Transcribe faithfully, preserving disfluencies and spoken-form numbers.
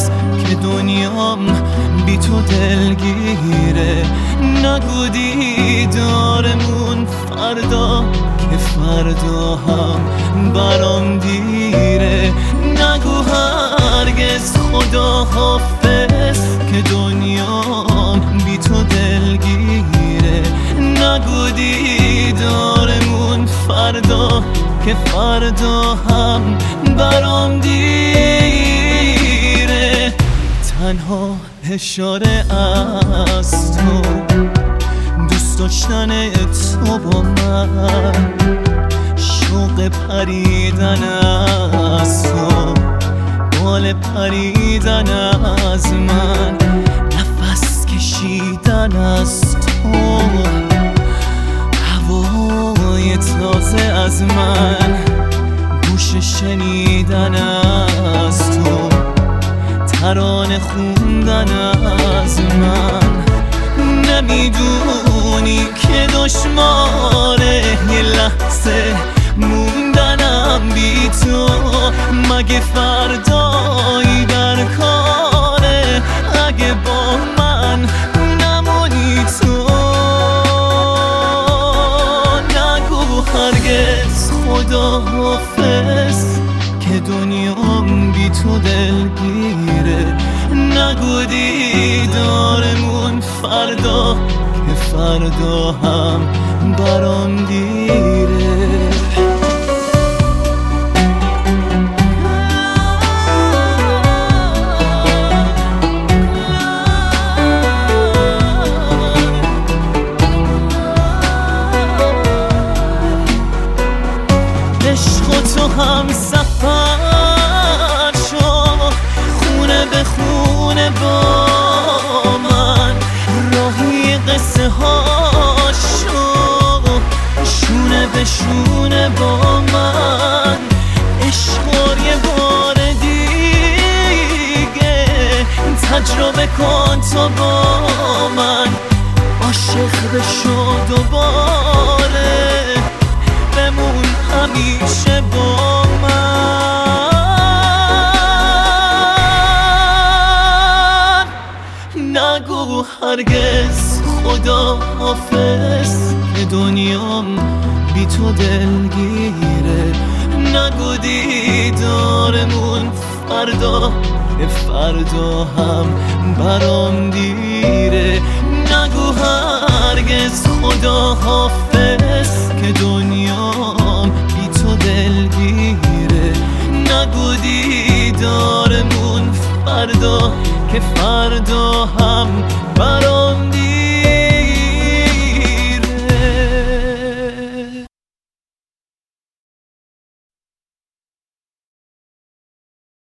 که دنیام بی تو دلگیره. نگو دیدارمون فردا که فردا هم برام دیره. نگو هرگز خدا حافظ که دنیام بی تو دلگیره. نگو دیدارمون فردا که فردا هم برام دیره. تنها اشاره از تو، دوست داشتن تو با من، شوق پریدن از تو، بال پریدن از من، نفس کشیدن از تو، هوای تازه از من، گوش شنیدن از تو، ترانه خوندن از من. نمیدونی که دشماره یه لحظه موندنم بی تو. مگه فردایی در کاره اگه با من نمونی تو؟ نگو هرگز خدا حافظ که دنیام بی تو دلگیره. نگو دیدارمون فردا که فردا هم برام دیره. عشق تو هم سفر شو، خونه به خونه با من، راهی قصه ها شو، شونه به شونه با من. عشق یه بار دیگه تجربه کن تو با من، عاشق بشو دوباره، بمون همیشه با من. نگو هرگز خدا حافظ که دنیام بی تو دلگیره. نگو دیدارمون فردا که فردا هم برام دیره. نگو هرگز خدا حافظ که دنیام بی تو دلگیره. نگو دیدارمون فردا که فردا